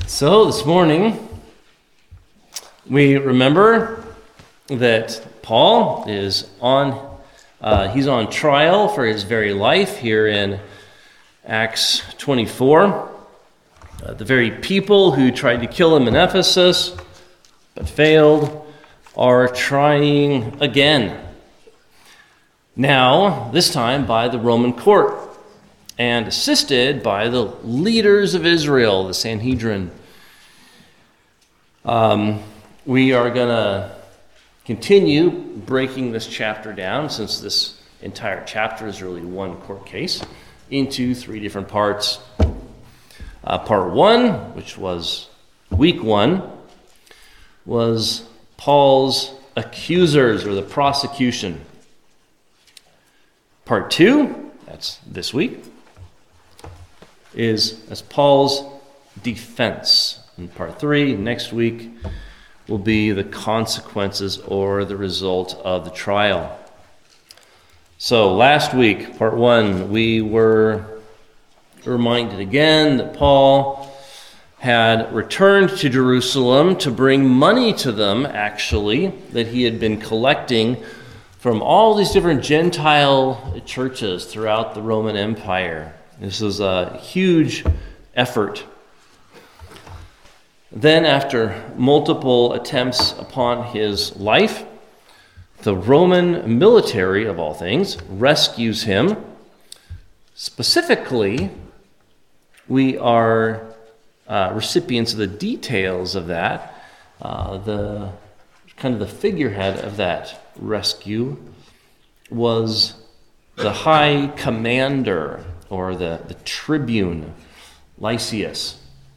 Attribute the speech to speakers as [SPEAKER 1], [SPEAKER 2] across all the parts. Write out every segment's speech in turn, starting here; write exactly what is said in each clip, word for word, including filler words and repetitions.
[SPEAKER 1] So this morning, we remember that Paul is on, uh, he's on trial for his very life here in Acts twenty-four. Uh, the very people who tried to kill him in Ephesus, but failed, are trying again. Now, this time by the Roman court, and assisted by the leaders of Israel, the Sanhedrin. Um, we are going to continue breaking this chapter down, since this entire chapter is really one court case, into three different parts. Uh, part one, which was week one, was Paul's accusers, or the prosecution. Part two, that's this week, is as Paul's defense. And part three, next week, will be the consequences or the result of the trial. So last week, part one, we were reminded again that Paul had returned to Jerusalem to bring money to them, actually, that he had been collecting from all these different Gentile churches throughout the Roman Empire. This was a huge effort. Then, after multiple attempts upon his life, the Roman military, of all things, rescues him. Specifically, we are uh, recipients of the details of that. Uh, the kind of the figurehead of that rescue was the high commander, or the, the tribune, Lysias.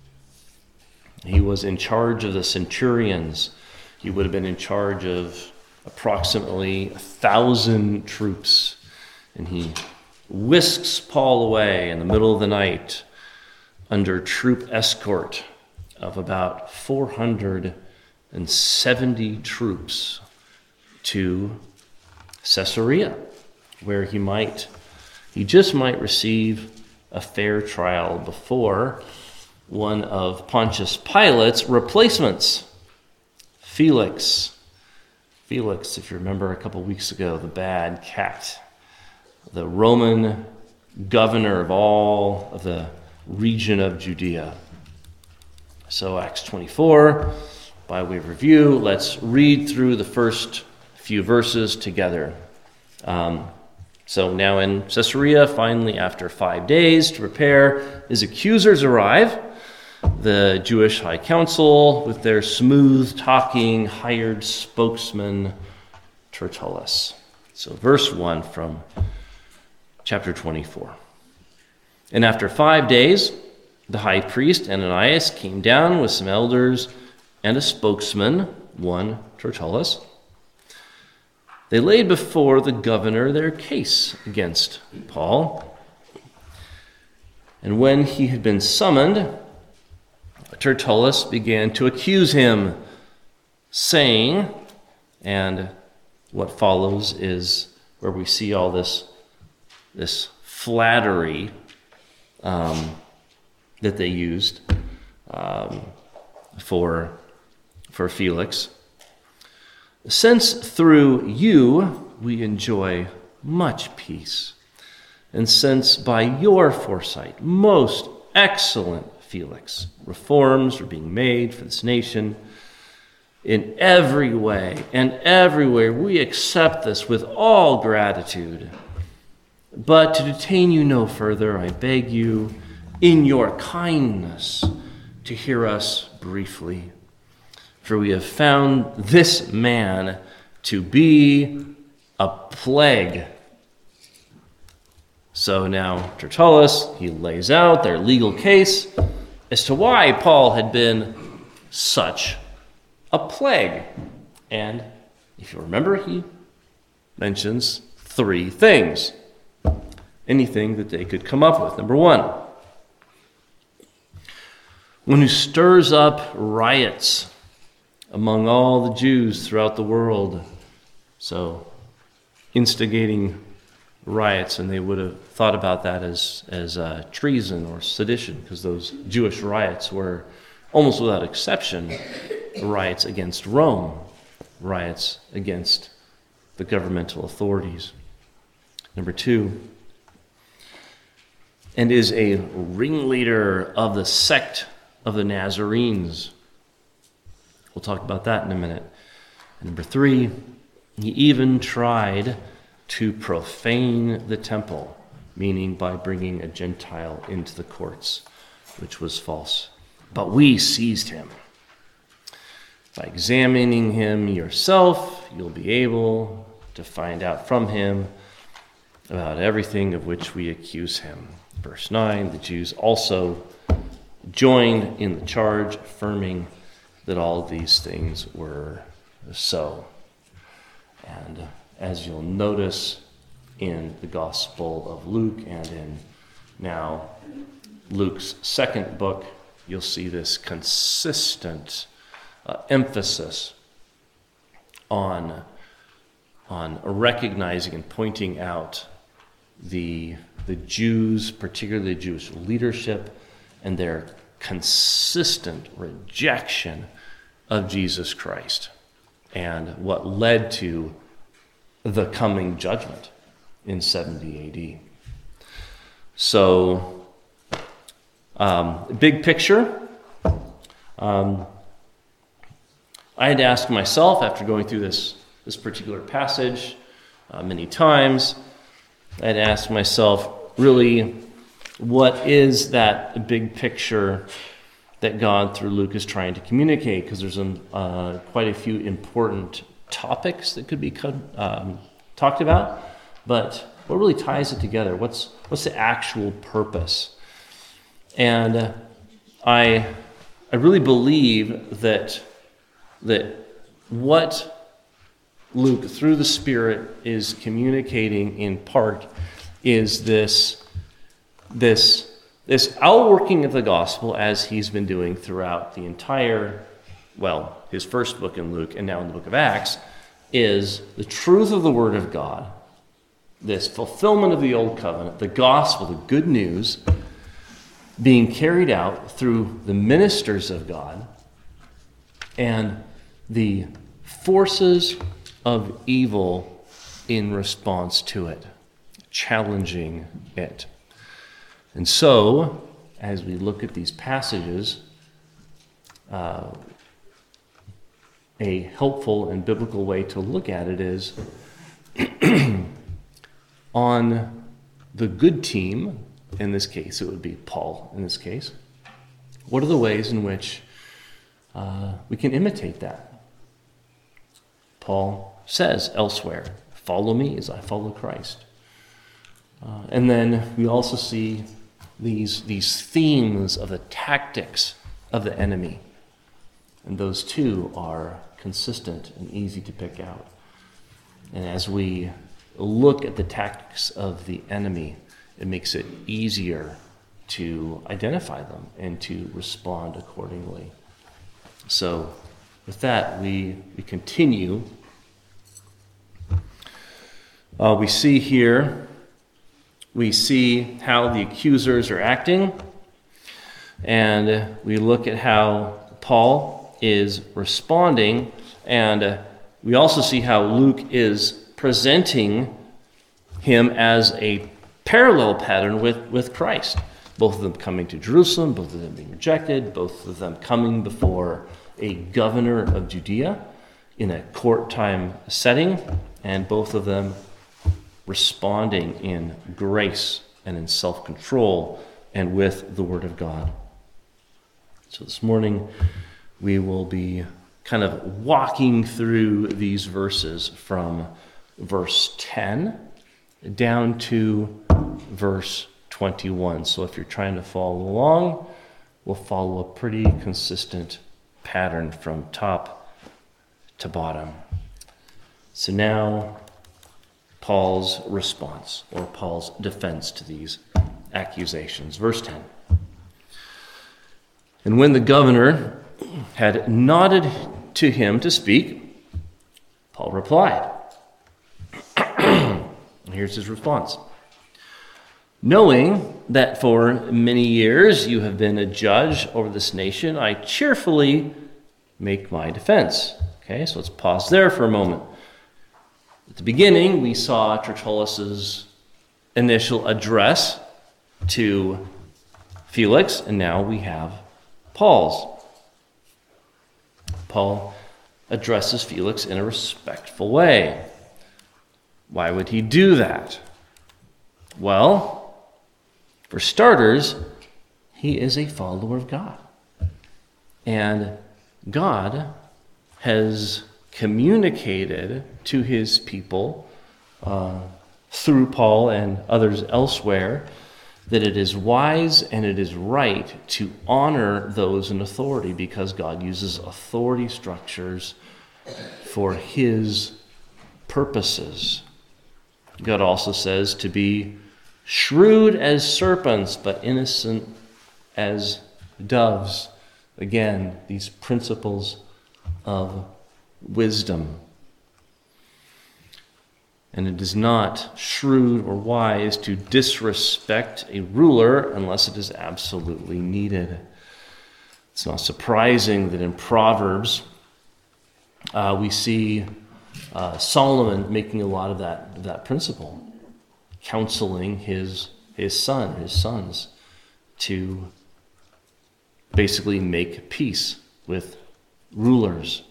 [SPEAKER 1] He was in charge of the centurions. He would have been in charge of approximately a thousand troops. And he whisks Paul away in the middle of the night under troop escort of about four hundred seventy troops to Caesarea, where he might, he just might receive a fair trial before one of Pontius Pilate's replacements, Felix. Felix, if you remember a couple weeks ago, the bad cat, the Roman governor of all of the region of Judea. So Acts twenty-four, by way of review, let's read through the first few verses together. Um, so now in Caesarea, finally after five days to prepare, his accusers arrive. The Jewish High Council, with their smooth-talking, hired spokesman, Tertullus. So verse one from chapter twenty-four. And after five days, the high priest Ananias came down with some elders and a spokesman, one Tertullus. They laid before the governor their case against Paul. And when he had been summoned, Tertullus began to accuse him, saying, and what follows is where we see all this, this flattery um, that they used um, for, for Felix. Since through you we enjoy much peace, and since by your foresight, most excellent Felix, reforms are being made for this nation in every way and everywhere, we accept this with all gratitude. But to detain you no further, I beg you, in your kindness, to hear us briefly. For we have found this man to be a plague. So now Tertullus, he lays out their legal case as to why Paul had been such a plague. And if you remember, he mentions three things. Anything that they could come up with. Number one, one who stirs up riots among all the Jews throughout the world. So, instigating riots, and they would have thought about that as, as uh, treason or sedition, because those Jewish riots were almost without exception, riots against Rome, riots against the governmental authorities. Number two, and is a ringleader of the sect of the Nazarenes. We'll talk about that in a minute. And number three, he even tried to profane the temple, meaning by bringing a Gentile into the courts, which was false. But we seized him. By examining him yourself, you'll be able to find out from him about everything of which we accuse him. Verse nine, the Jews also joined in the charge, affirming that all these things were so. And as you'll notice in the Gospel of Luke and in now Luke's second book, you'll see this consistent uh, emphasis on, on recognizing and pointing out the, the Jews, particularly the Jewish leadership, and their consistent rejection of Jesus Christ and what led to the coming judgment in seventy A D. So, um, big picture, um, I had to ask myself after going through this, this particular passage uh, many times, I had to ask myself, really, what is that big picture that God through Luke is trying to communicate? Because there's an, uh, quite a few important topics that could be um, talked about, but what really ties it together? What's what's the actual purpose? And uh, I I really believe that that what Luke through the Spirit is communicating in part is this this this outworking of the gospel as he's been doing throughout the entire, well, his first book in Luke and now in the book of Acts, is the truth of the Word of God, this fulfillment of the Old Covenant, the gospel, the good news, being carried out through the ministers of God and the forces of evil in response to it, challenging it. And so, as we look at these passages, uh, a helpful and biblical way to look at it is on the good team, in this case, it would be Paul in this case, what are the ways in which uh, we can imitate that? Paul says elsewhere, follow me as I follow Christ. Uh, and then we also see these, these themes of the tactics of the enemy. And those two are consistent and easy to pick out. And as we look at the tactics of the enemy, it makes it easier to identify them and to respond accordingly. So with that, we, we continue. Uh, we see here, we see how the accusers are acting, and we look at how Paul is responding, and uh, we also see how Luke is presenting him as a parallel pattern with, with Christ. Both of them coming to Jerusalem, both of them being rejected, both of them coming before a governor of Judea in a court time setting, and both of them responding in grace and in self-control and with the Word of God. So this morning we will be kind of walking through these verses from verse ten down to verse twenty-one. So if you're trying to follow along, we'll follow a pretty consistent pattern from top to bottom. So now, Paul's response, or Paul's defense to these accusations. Verse ten. And when the governor had nodded to him to speak, Paul replied. Here's his response. Knowing that for many years you have been a judge over this nation, I cheerfully make my defense. Okay, so let's pause there for a moment. At the beginning, we saw Tertullus's initial address to Felix, and now we have Paul's. Paul addresses Felix in a respectful way. Why would he do that? Well, for starters, he is a follower of God. And God has communicated to his people uh, through Paul and others elsewhere that it is wise and it is right to honor those in authority because God uses authority structures for his purposes. God also says to be shrewd as serpents, but innocent as doves. Again, these principles of wisdom. And it is not shrewd or wise to disrespect a ruler unless it is absolutely needed. It's not surprising that in Proverbs uh, we see uh, Solomon making a lot of that, of that principle, counseling his, his son, his sons, to basically make peace with rulers.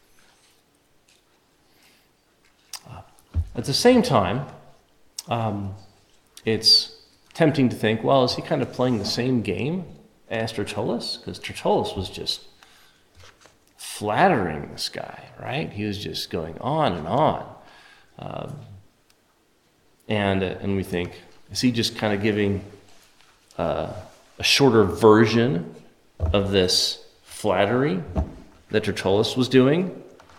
[SPEAKER 1] Uh, at the same time, um, it's tempting to think, well, is he kind of playing the same game as Tertullus? Because Tertullus was just flattering this guy, right? He was just going on and on. Um, and, uh, and we think, is he just kind of giving uh, a shorter version of this flattery that Tertullus was doing?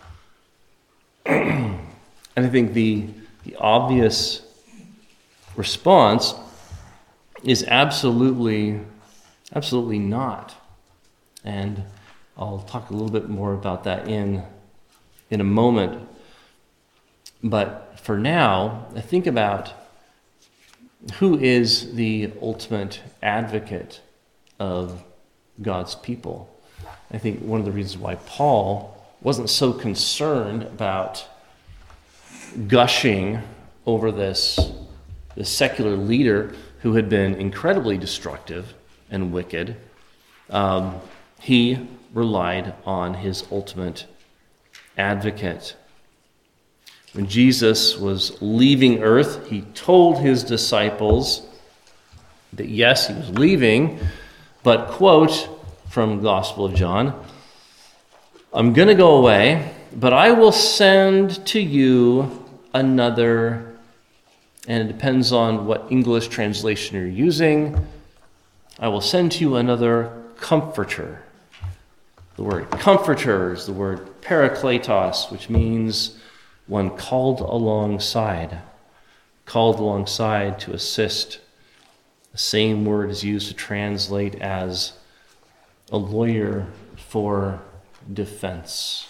[SPEAKER 1] And I think the, the obvious response is absolutely, absolutely not. And I'll talk a little bit more about that in, in a moment. But for now, I think about who is the ultimate advocate of God's people. I think one of the reasons why Paul wasn't so concerned about gushing over this, this secular leader who had been incredibly destructive and wicked, um, he relied on his ultimate advocate. When Jesus was leaving earth, he told his disciples that yes, he was leaving, but, quote, from the Gospel of John, I'm going to go away, but I will send to you another, and it depends on what English translation you're using, I will send to you another comforter. The word comforter is the word parakletos, which means one called alongside, called alongside to assist. The same word is used to translate as a lawyer for defense.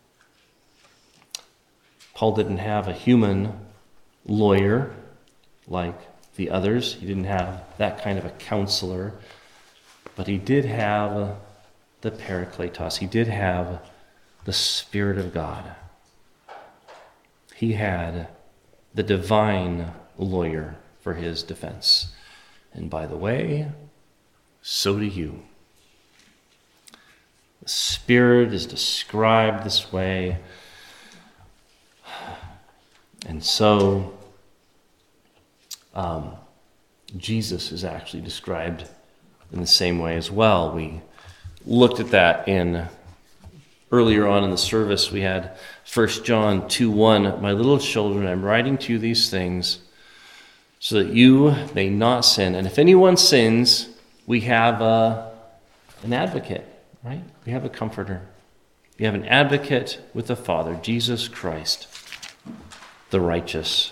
[SPEAKER 1] Paul didn't have a human lawyer like the others. He didn't have that kind of a counselor, but he did have the parakletos. He did have the Spirit of God. He had the divine lawyer for his defense. And by the way, so do you. The Spirit is described this way. And so um, Jesus is actually described in the same way as well. We looked at that in earlier on in the service. We had First John two one, my little children, I'm writing to you these things so that you may not sin. And if anyone sins, we have a, an advocate, right? We have a comforter. We have an advocate with the Father, Jesus Christ, the righteous.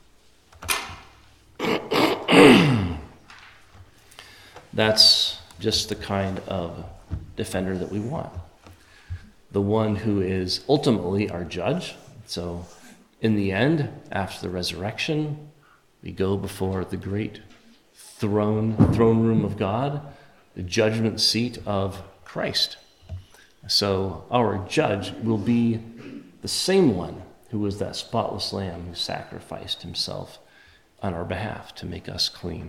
[SPEAKER 1] That's just the kind of defender that we want. The one who is ultimately our judge. So in the end, after the resurrection, we go before the great throne, throne room of God, the judgment seat of Christ. So our judge will be the same one who was that spotless lamb who sacrificed himself on our behalf to make us clean.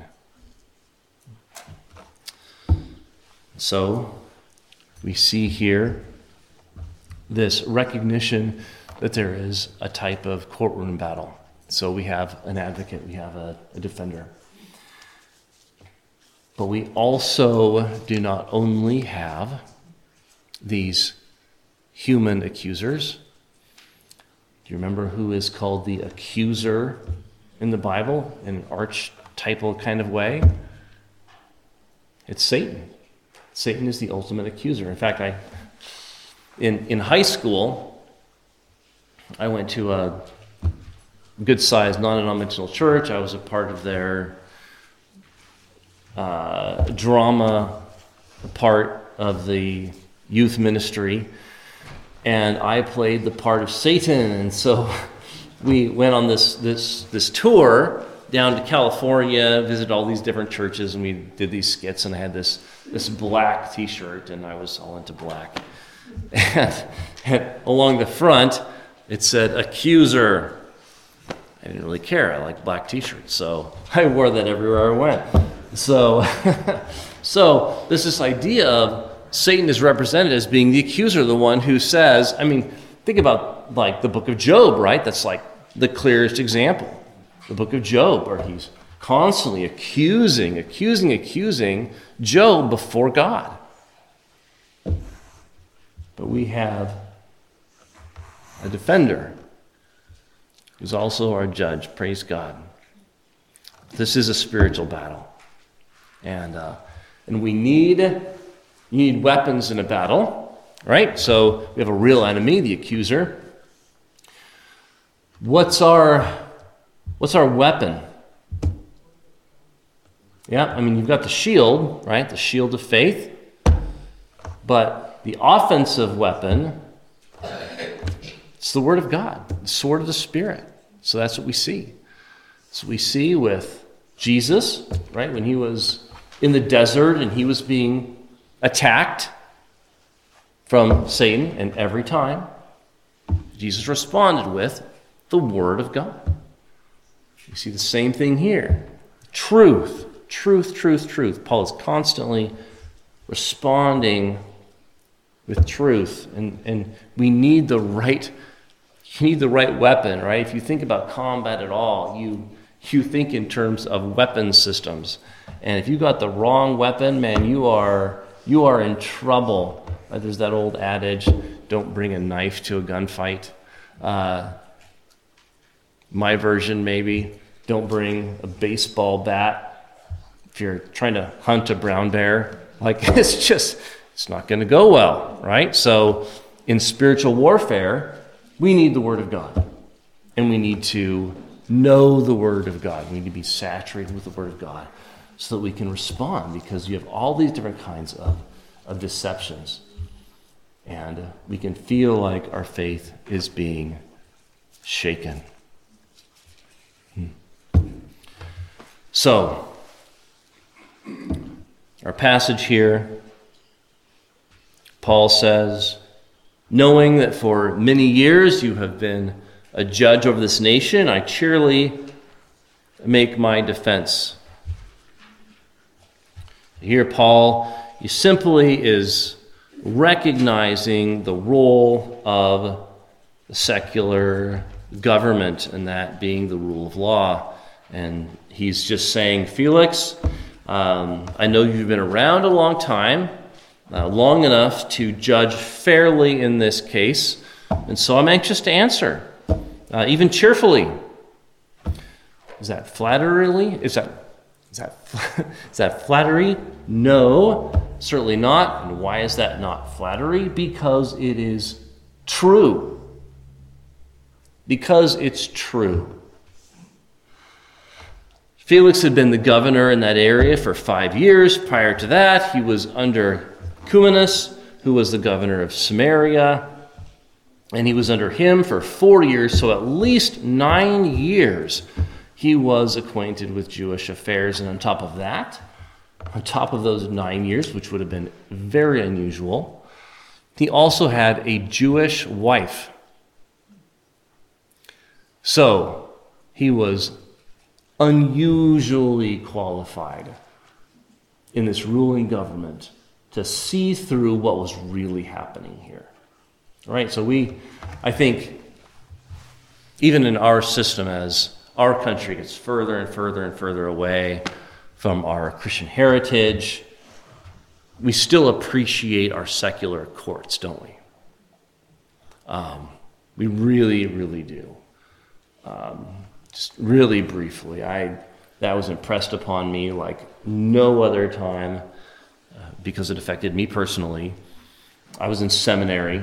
[SPEAKER 1] So we see here this recognition that there is a type of courtroom battle. So we have an advocate, we have a, a defender. But we also do not only have these human accusers. Do you remember who is called the accuser in the Bible in an archetypal kind of way? It's Satan. Satan is the ultimate accuser. In fact, I in in high school, I went to a good-sized non-denominational church. I was a part of their uh, drama part of the youth ministry, and I played the part of Satan. And so we went on this this this tour down to California, visited all these different churches, and we did these skits, and I had this this black t-shirt, and I was all into black. And, and along the front, it said, accuser. I didn't really care. I like black t-shirts, so I wore that everywhere I went. So, so there's this idea of Satan is represented as being the accuser, the one who says, I mean, think about like the book of Job, right? That's like the clearest example. The book of Job, where he's constantly accusing, accusing, accusing Job before God. But we have a defender who's also our judge. Praise God. This is a spiritual battle. And uh, and we need, you need weapons in a battle, right? So we have a real enemy, the accuser. What's our, what's our weapon? Yeah, I mean, you've got the shield, right? The shield of faith. But the offensive weapon, it's the Word of God, the sword of the Spirit. So that's what we see. So we see with Jesus, right? When he was in the desert and he was being attacked from Satan, and every time Jesus responded with the Word of God. We see the same thing here. Truth. Truth, truth, truth. Paul is constantly responding with truth, and, and we need the right you need the right weapon, right? If you think about combat at all, you you think in terms of weapon systems. And if you got the wrong weapon, man, you are you are in trouble. Uh, there's that old adage, don't bring a knife to a gunfight. Uh, my version maybe, don't bring a baseball bat if you're trying to hunt a brown bear. Like, it's just, it's not going to go well, right? So in spiritual warfare, we need the Word of God. And we need to know the Word of God. We need to be saturated with the Word of God so that we can respond, because you have all these different kinds of, of deceptions. And uh, we can feel like our faith is being shaken. Hmm. So, our passage here, Paul says, knowing that for many years you have been a judge over this nation, I cheerily make my defense. Here, Paul, he simply is recognizing the role of the secular government, and that being the rule of law. And he's just saying, Felix, um, I know you've been around a long time, uh, long enough to judge fairly in this case, and so I'm anxious to answer, uh, even cheerfully. Is that flattery? Is that is that is that flattery? No, certainly not. And why is that not flattery? Because it is true. Because it's true. Felix had been the governor in that area for five years. Prior to that, he was under Cumanus, who was the governor of Samaria, and he was under him for four years, so at least nine years He was acquainted with Jewish affairs, and on top of that, on top of those nine years, which would have been very unusual, he also had a Jewish wife. So he was unusually qualified in this ruling government to see through what was really happening here. All right, so we, I think, even in our system, as our country gets further and further and further away from our Christian heritage, we still appreciate our secular courts, don't we? Um, we really, really do. Um, just really briefly, I that was impressed upon me like no other time uh, because it affected me personally. I was in seminary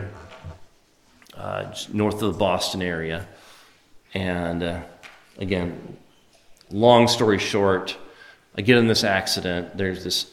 [SPEAKER 1] uh, just north of the Boston area, and uh, again, long story short, I get in this accident. There's this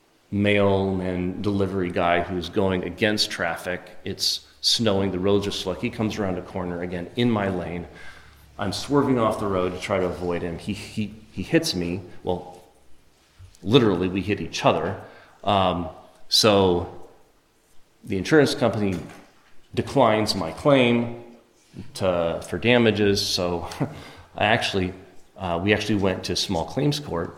[SPEAKER 1] mailman delivery guy who's going against traffic. It's snowing, the roads are slick. He comes around a corner again in my lane. I'm swerving off the road to try to avoid him. He he he hits me. Well, literally, we hit each other. Um, so the insurance company declines my claim to for damages. So I actually uh, we actually went to small claims court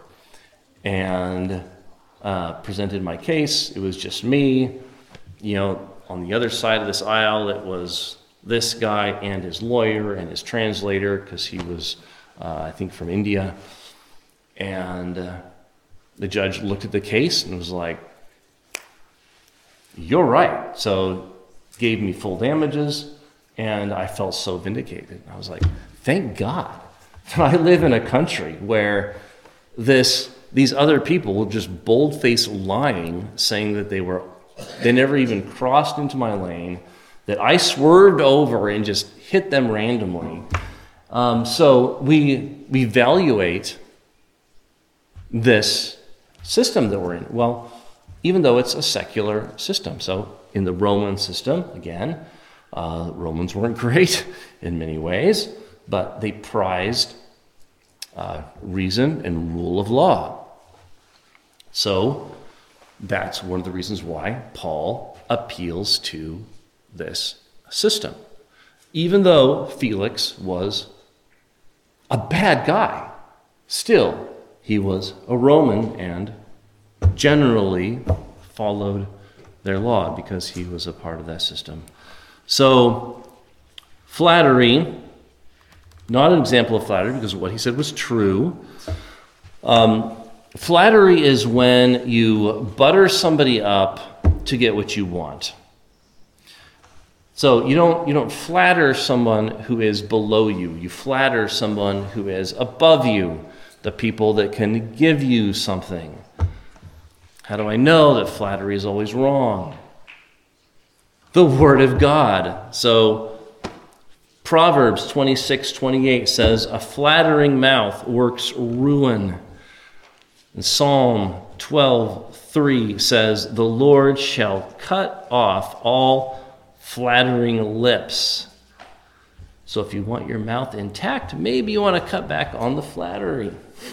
[SPEAKER 1] and uh, presented my case. It was just me. You know, on the other side of this aisle, it was this guy and his lawyer and his translator, because he was, uh, I think, from India. And uh, the judge looked at the case and was like, "You're right." So gave me full damages, and I felt so vindicated. I was like, thank God that I live in a country where this these other people were just bold-faced lying, saying that they were they never even crossed into my lane, that I swerved over and just hit them randomly. Um, so we we evaluate this system that we're in. Well, even though it's a secular system. So in the Roman system, again, uh, Romans weren't great in many ways, but they prized uh, reason and rule of law. So that's one of the reasons why Paul appeals to this system. Even though Felix was a bad guy, still he was a Roman and generally followed their law because he was a part of that system. So flattery, not an example of flattery because what he said was true. Um, flattery is when you butter somebody up to get what you want. So you don't you don't flatter someone who is below you. You flatter someone who is above you, the people that can give you something. How do I know that flattery is always wrong? The Word of God. So Proverbs twenty-six twenty-eight says, "A flattering mouth works ruin." And Psalm twelve three says, "The Lord shall cut off all flattering lips." So if you want your mouth intact, maybe you want to cut back on the flattery.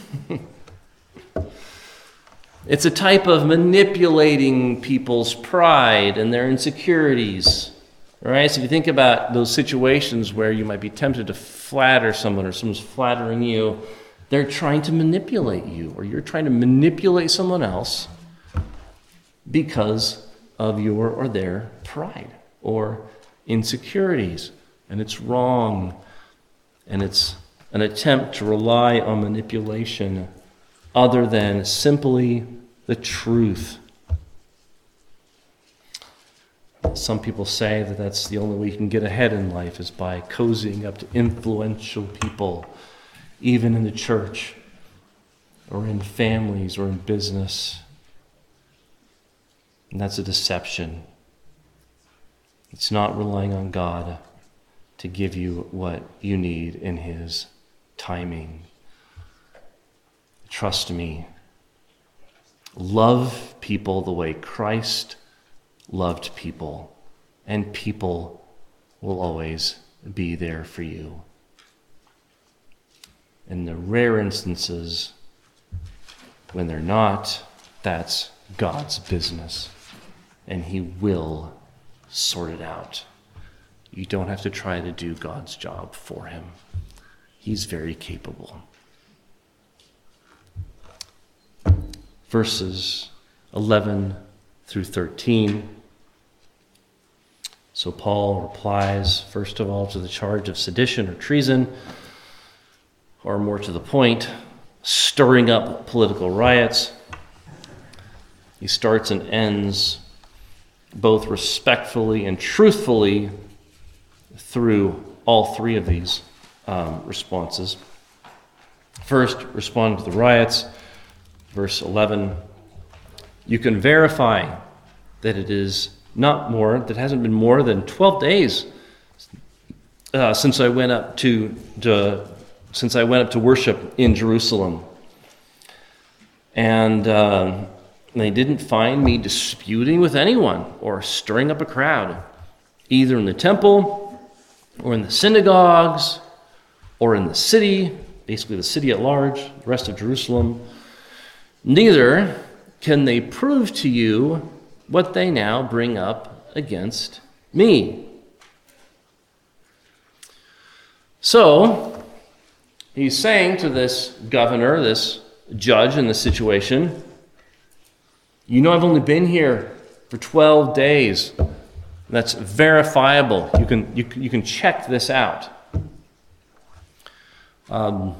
[SPEAKER 1] It's a type of manipulating people's pride and their insecurities. Right? So if you think about those situations where you might be tempted to flatter someone or someone's flattering you, they're trying to manipulate you, or you're trying to manipulate someone else because of your or their pride or insecurities. And it's wrong. And it's an attempt to rely on manipulation other than simply the truth. Some people say that that's the only way you can get ahead in life is by cozying up to influential people, even in the church or in families or in business. And that's a deception. It's not relying on God to give you what you need in His timing. Trust me. Love people the way Christ loved people, and people will always be there for you. In the rare instances when they're not, that's God's business, and he will sort it out. You don't have to try to do God's job for him. He's very capable. Verses eleven through thirteen. So Paul replies, first of all, to the charge of sedition or treason, or more to the point, stirring up political riots. He starts and ends both respectfully and truthfully through all three of these um, responses. First, respond to the riots. Verse eleven, you can verify that it is not more, that it hasn't been more than twelve days uh, since I went up to, to since I went up to worship in Jerusalem. And uh, they didn't find me disputing with anyone or stirring up a crowd, either in the temple or in the synagogues or in the city, basically the city at large, the rest of Jerusalem. Neither can they prove to you what they now bring up against me. So, he's saying to this governor, this judge in the situation, you know I've only been here for twelve days. That's verifiable. You can you, you can check this out. Um,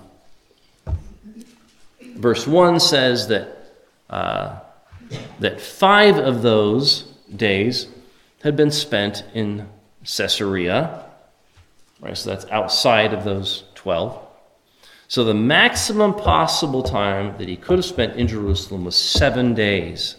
[SPEAKER 1] verse one says that uh, that five of those days had been spent in Caesarea. Right, so that's outside of those twelve. So the maximum possible time that he could have spent in Jerusalem was seven days.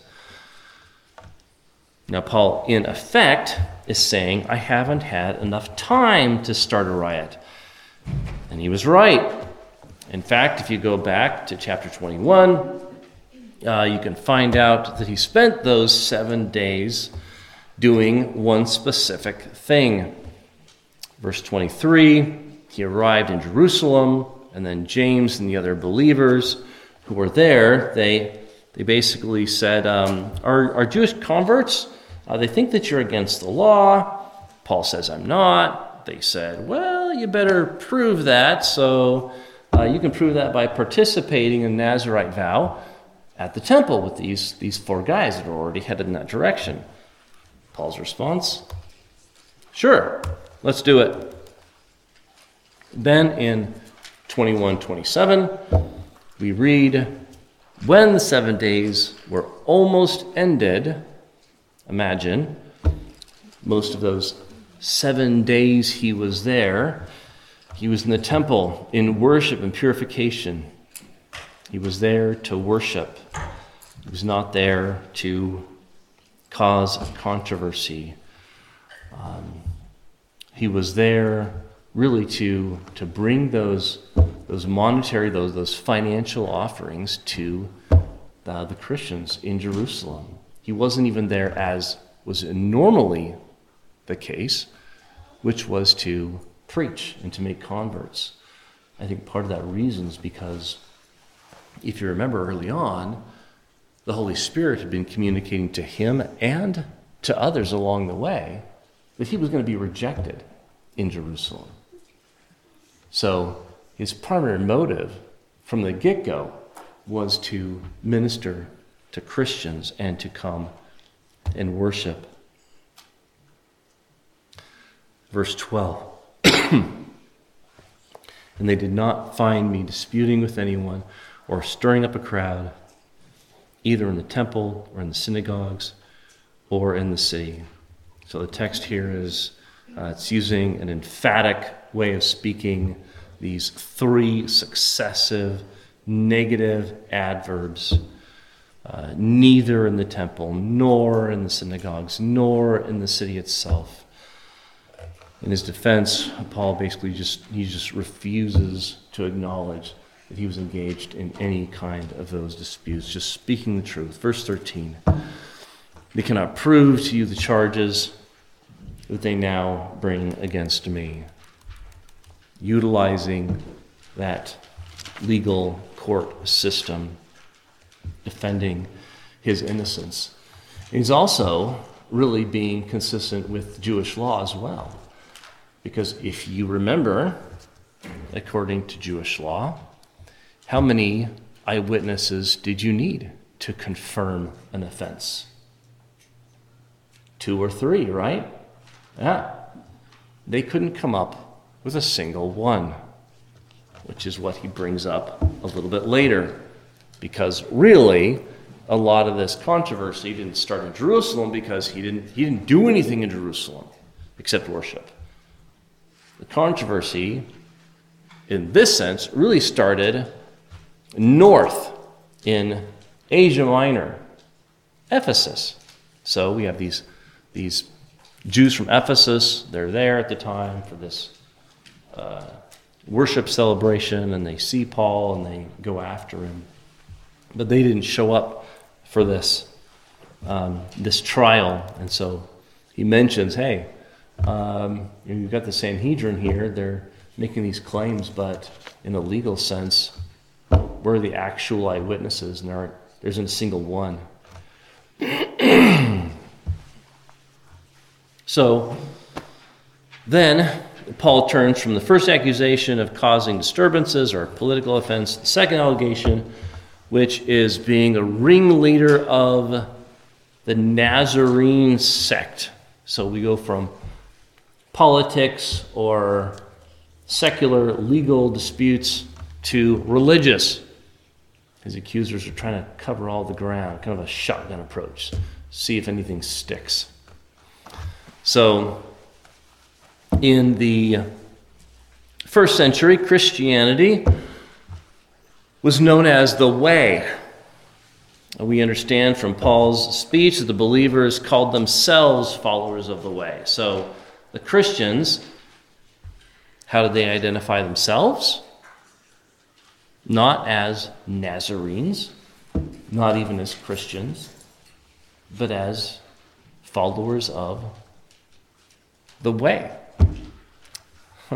[SPEAKER 1] Now, Paul, in effect, is saying, I haven't had enough time to start a riot. And he was right. In fact, if you go back to chapter twenty-one, uh, you can find out that he spent those seven days doing one specific thing. Verse twenty-three, he arrived in Jerusalem, and then James and the other believers who were there, they they basically said, um, our, our Jewish converts, uh, they think that you're against the law. Paul says, I'm not. They said, well, you better prove that. So uh, you can prove that by participating in the Nazirite vow at the temple with these, these four guys that are already headed in that direction. Paul's response, sure, let's do it. Then in twenty-one twenty-seven, we read, when the seven days were almost ended, imagine, most of those seven days he was there, he was in the temple in worship and purification. He was there to worship. He was not there to cause controversy. Um, he was there really to to bring those those monetary, those those financial offerings to the, the Christians in Jerusalem. He wasn't even there as was normally the case, which was to preach and to make converts. I think part of that reason is because, if you remember early on, the Holy Spirit had been communicating to him and to others along the way that he was going to be rejected in Jerusalem. So his primary motive from the get-go was to minister to Christians and to come and worship. Verse twelve. And they did not find me disputing with anyone or stirring up a crowd, either in the temple or in the synagogues or in the city. So the text here is, uh, it's using an emphatic way of speaking, these three successive negative adverbs, uh, neither in the temple, nor in the synagogues, nor in the city itself. In his defense, Paul basically just, he just refuses to acknowledge that he was engaged in any kind of those disputes, just speaking the truth. Verse thirteen, they cannot prove to you the charges that they now bring against me. Utilizing that legal court system, defending his innocence. He's also really being consistent with Jewish law as well. Because if you remember, according to Jewish law, how many eyewitnesses did you need to confirm an offense? Two or three, right? Yeah. They couldn't come up with a single one, which is what he brings up a little bit later. Because really, a lot of this controversy didn't start in Jerusalem because he didn't he didn't do anything in Jerusalem except worship. The controversy, in this sense, really started north in Asia Minor, Ephesus. So we have these, these Jews from Ephesus. They're there at the time for this uh, worship celebration, and they see Paul and they go after him. But they didn't show up for this um, this trial, and so he mentions, hey, um, you've got the Sanhedrin here. They're making these claims, but in a legal sense, we're the actual eyewitnesses, and there aren't, there isn't a single one. So then Paul turns from the first accusation of causing disturbances or political offense to the second allegation, which is being a ringleader of the Nazarene sect. So we go from politics or secular legal disputes to religious. His accusers are trying to cover all the ground, kind of a shotgun approach, see if anything sticks. So in the first century, Christianity was known as the Way. We understand from Paul's speech that the believers called themselves followers of the Way. So the Christians, how did they identify themselves? Not as Nazarenes, not even as Christians, but as followers of the Way. Huh.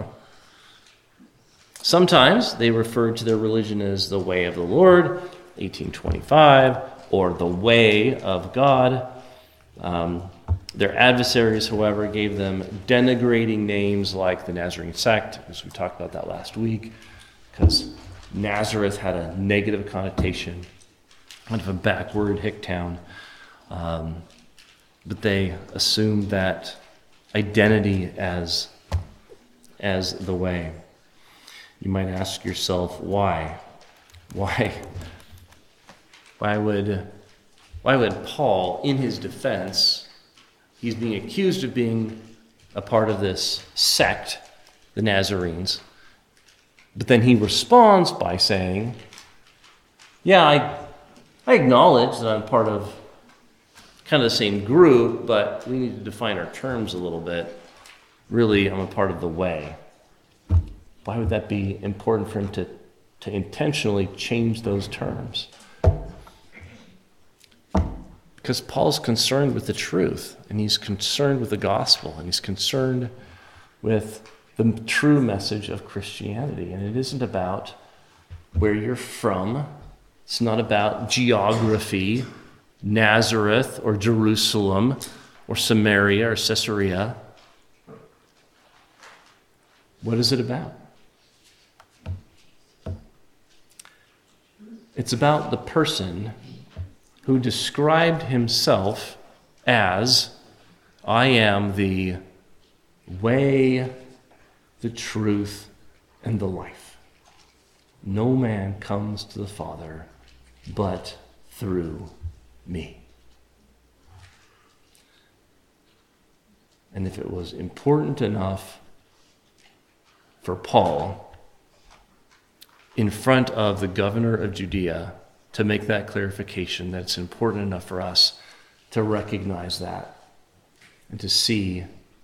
[SPEAKER 1] Sometimes they referred to their religion as the Way of the Lord, eighteen twenty-five, or the Way of God. Um, their adversaries, however, gave them denigrating names like the Nazarene sect, as we talked about that last week, because Nazareth had a negative connotation, kind of a backward hick town. Um, but they assumed that identity as, as the Way. You might ask yourself, why? Why? Why would, why would Paul, in his defense, he's being accused of being a part of this sect, the Nazarenes, but then he responds by saying, yeah, I, I acknowledge that I'm part of kind of the same group, but we need to define our terms a little bit. Really, I'm a part of the Way. Why would that be important for him to, to intentionally change those terms? Because Paul's concerned with the truth, and he's concerned with the gospel, and he's concerned with the true message of Christianity. And it isn't about where you're from. It's not about geography, Nazareth or Jerusalem or Samaria or Caesarea. What is it about? It's about the person who described himself as, I am the way, the truth, and the life. No man comes to the Father but through me. And if it was important enough for Paul, in front of the governor of Judea, to make that clarification, that it's important enough for us to recognize that and to see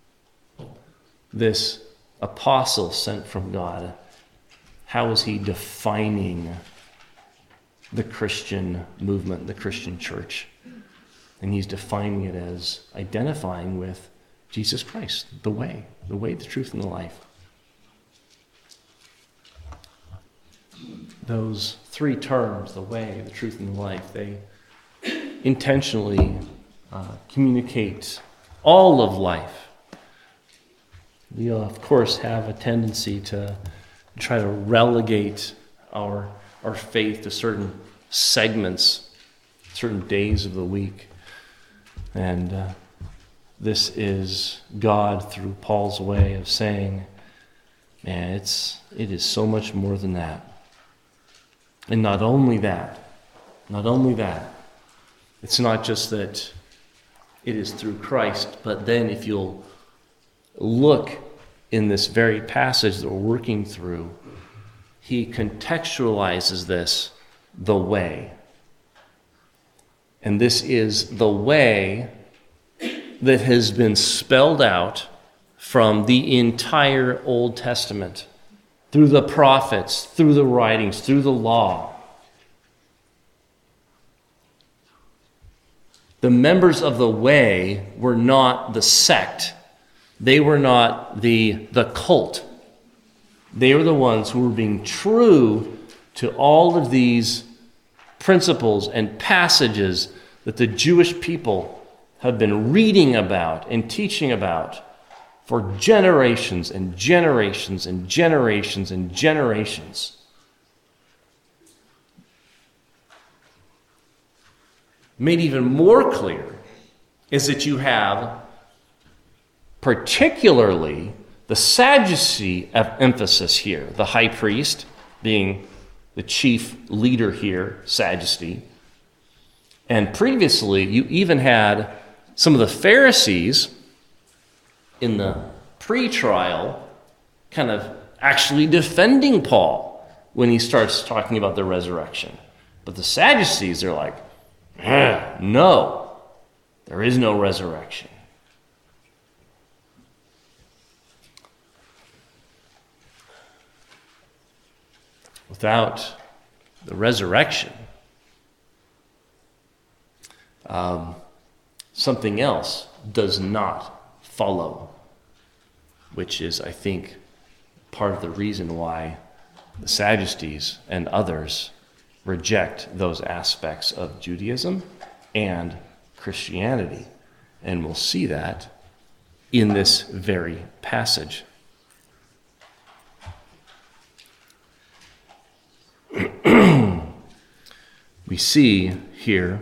[SPEAKER 1] this apostle sent from God, how is he defining the Christian movement, the Christian church? And he's defining it as identifying with Jesus Christ, the way, the way, the truth, and the life. those three terms, the way, the truth, and the life, they intentionally uh, communicate all of life. We, of course, have a tendency to try to relegate our, our faith to certain segments, certain days of the week. And uh, this is God through Paul's way of saying, man, it's, it is so much more than that. And not only that, not only that, it's not just that it is through Christ, but then if you'll look in this very passage that we're working through, he contextualizes this the way. And this is the way that has been spelled out from the entire Old Testament, through the prophets, through the writings, through the law. The members of the way were not the sect. They were not the, the cult. They were the ones who were being true to all of these principles and passages that the Jewish people have been reading about and teaching about for generations and generations and generations and generations. Made even more clear is that you have particularly the Sadducee emphasis here, the high priest being the chief leader here, Sadducee. And previously, you even had some of the Pharisees in the pre-trial kind of actually defending Paul when he starts talking about the resurrection. But the Sadducees are like, no, there is no resurrection. Without the resurrection, um, something else does not follow, which is, I think, part of the reason why the Sadducees and others reject those aspects of Judaism and Christianity. And we'll see that in this very passage. We see here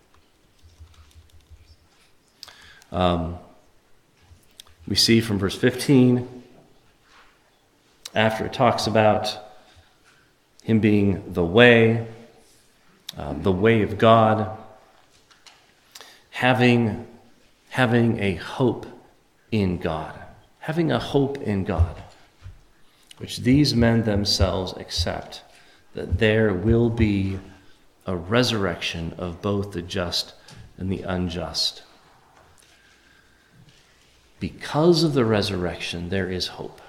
[SPEAKER 1] um, we see from verse fifteen, after it talks about him being the way, uh, the way of God, having, having a hope in God, having a hope in God, which these men themselves accept, that there will be a resurrection of both the just and the unjust. Because of the resurrection, there is hope.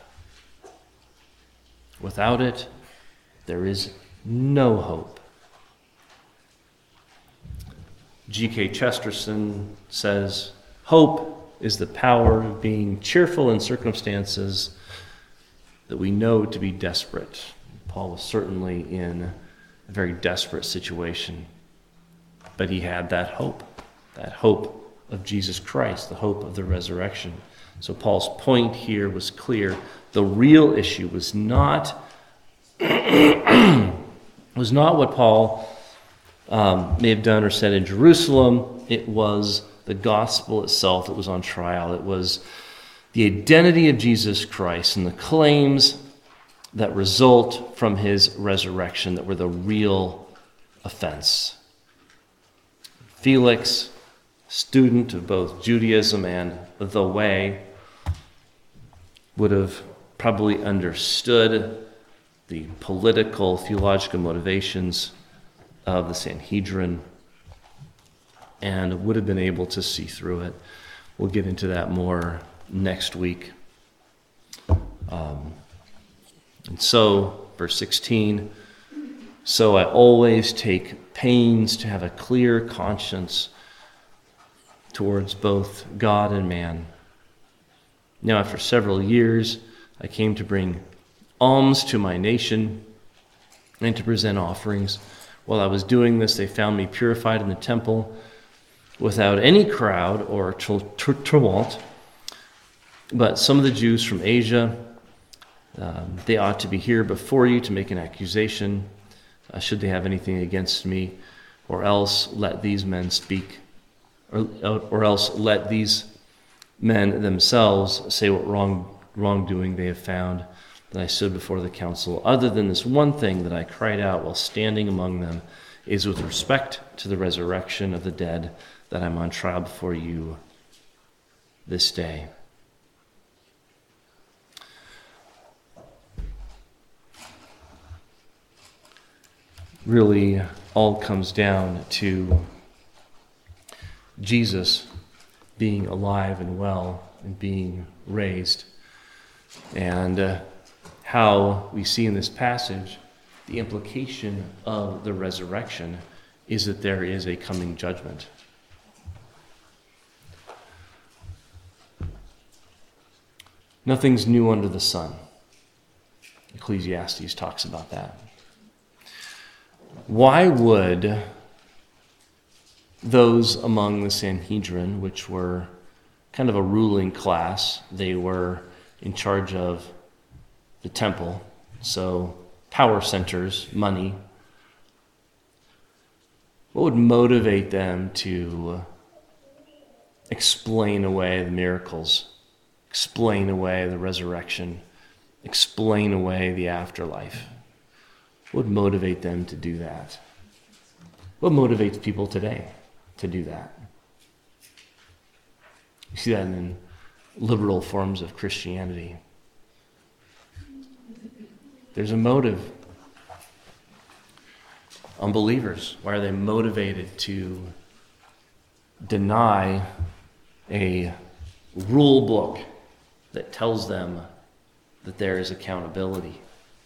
[SPEAKER 1] Without it, there is no hope. G K Chesterton says, hope is the power of being cheerful in circumstances that we know to be desperate. Paul was certainly in a very desperate situation, but he had that hope, that hope of Jesus Christ, the hope of the resurrection. So Paul's point here was clear. The real issue was not was not what Paul um, may have done or said in Jerusalem. It was the gospel itself that was on trial. It was the identity of Jesus Christ and the claims that result from his resurrection that were the real offense. Felix, student of both Judaism and the way, would have probably understood the political, theological motivations of the Sanhedrin and would have been able to see through it. We'll get into that more next week. Um, and so, verse sixteen, so I always take pains to have a clear conscience towards both God and man. Now, after several years, I came to bring alms to my nation, and to present offerings. While I was doing this, they found me purified in the temple without any crowd or tumult. But some of the Jews from Asia, um, they ought to be here before you to make an accusation, uh, should they have anything against me, or else let these men speak, or, or else let these men themselves say what wrong wrongdoing they have found. That I stood before the council. Other than this one thing that I cried out while standing among them is with respect to the resurrection of the dead, that I'm on trial before you this day. Really, all comes down to Jesus being alive and well and being raised. And uh, how we see in this passage, the implication of the resurrection is that there is a coming judgment. Nothing's new under the sun. Ecclesiastes talks about that. Why would those among the Sanhedrin, which were kind of a ruling class, they were in charge of the temple, so power centers, money, what would motivate them to explain away the miracles, explain away the resurrection, explain away the afterlife? What would motivate them to do that? What motivates people today to do that? You see that in liberal forms of Christianity. There's a motive. Unbelievers, why are they motivated to deny a rule book that tells them that there is accountability?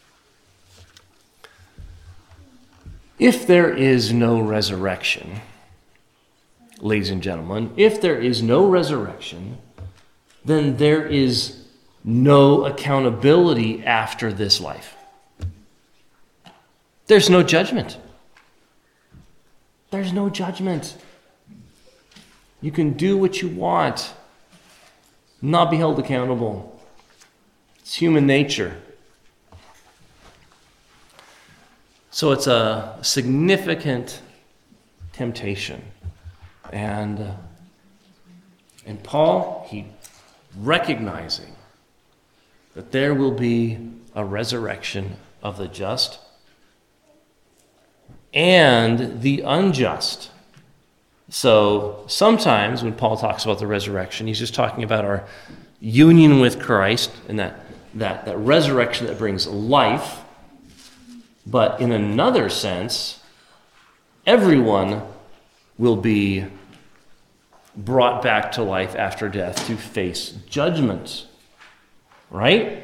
[SPEAKER 1] If there is no resurrection, ladies and gentlemen, if there is no resurrection, then there is no accountability after this life. There's no judgment. There's no judgment. You can do what you want, not be held accountable. It's human nature. So it's a significant temptation. And, uh, and Paul, he recognizing that there will be a resurrection of the just and the unjust. So sometimes when Paul talks about the resurrection, he's just talking about our union with Christ and that, that, that resurrection that brings life. But in another sense, everyone will be brought back to life after death to face judgment. Right?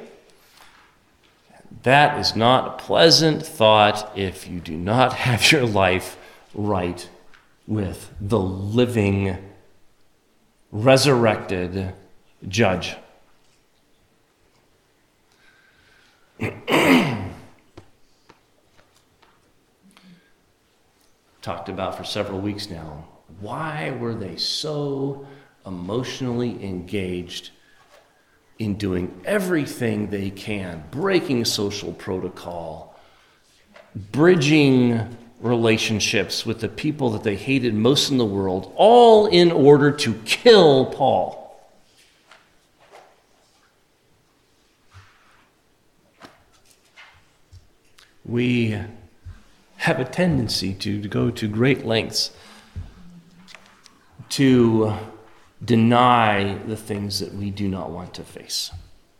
[SPEAKER 1] That is not a pleasant thought if you do not have your life right with the living, resurrected judge. Talked about for several weeks now. Why were they so emotionally engaged in doing everything they can, breaking social protocol, bridging relationships with the people that they hated most in the world, all in order to kill Paul? We have a tendency to, to go to great lengths to deny the things that we do not want to face.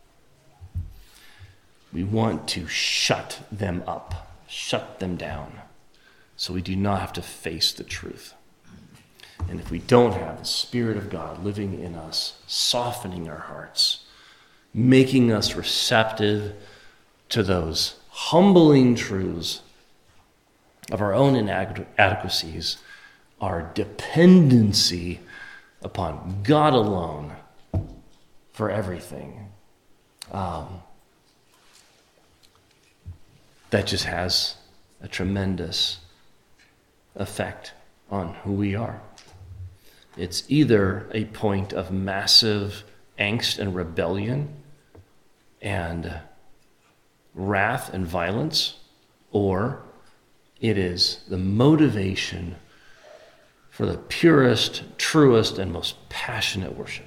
[SPEAKER 1] We want to shut them up, shut them down, so we do not have to face the truth. And if we don't have the Spirit of God living in us, softening our hearts, making us receptive to those humbling truths of our own inadequacies, our dependency upon God alone for everything, um, that just has a tremendous effect on who we are. It's either a point of massive angst and rebellion and wrath and violence, or it is the motivation for the purest, truest, and most passionate worship.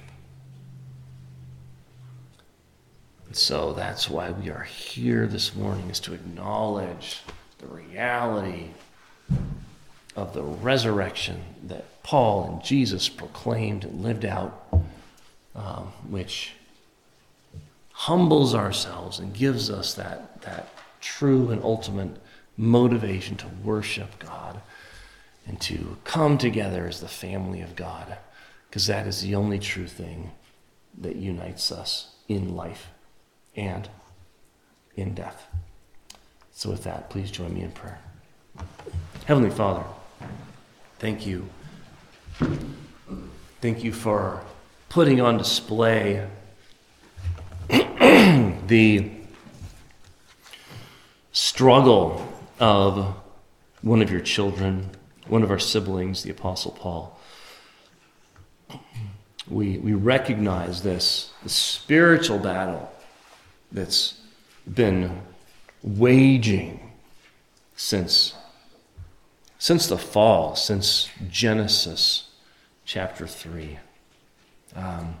[SPEAKER 1] And so that's why we are here this morning, is to acknowledge the reality of the resurrection that Paul and Jesus proclaimed and lived out, um, which humbles ourselves and gives us that, that true and ultimate motivation to worship God and to come together as the family of God, because that is the only true thing that unites us in life and in death. So with that, please join me in prayer. Heavenly Father, thank you. Thank you for putting on display the struggle of one of your children, one of our siblings, the Apostle Paul. We we recognize this, the spiritual battle that's been waging since since the fall, since Genesis chapter three. Um,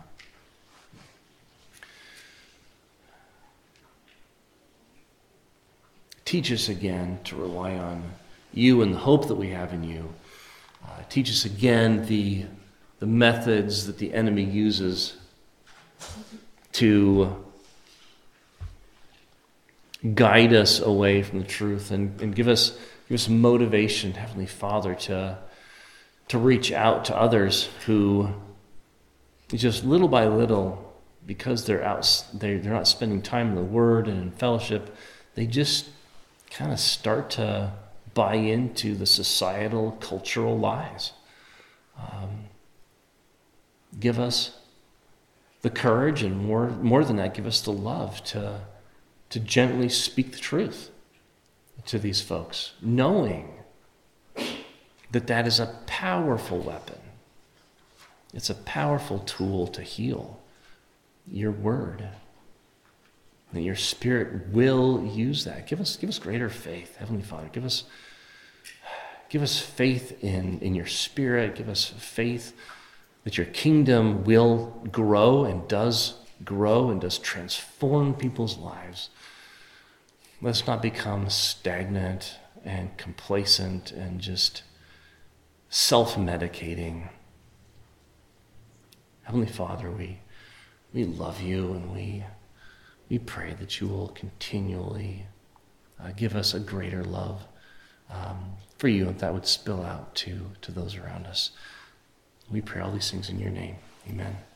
[SPEAKER 1] teach us again to rely on you and the hope that we have in you. Uh, teach us again the, the methods that the enemy uses to guide us away from the truth, and, and give us give us motivation, Heavenly Father, to to reach out to others who just little by little, because they're out, they're, they're not spending time in the Word and in fellowship, they just kind of start to buy into the societal, cultural lies. Um, give us the courage, and more more than that, give us the love to to gently speak the truth to these folks, knowing that that is a powerful weapon. It's a powerful tool to heal. Your word, that your Spirit will use that. Give us, give us greater faith, Heavenly Father. Give us, give us faith in, in your Spirit. Give us faith that your kingdom will grow and does grow and does transform people's lives. Let's not become stagnant and complacent and just self-medicating. Heavenly Father, we we love you, and we we pray that you will continually uh, give us a greater love um, for you, and that would spill out to, to those around us. We pray all these things in your name. Amen.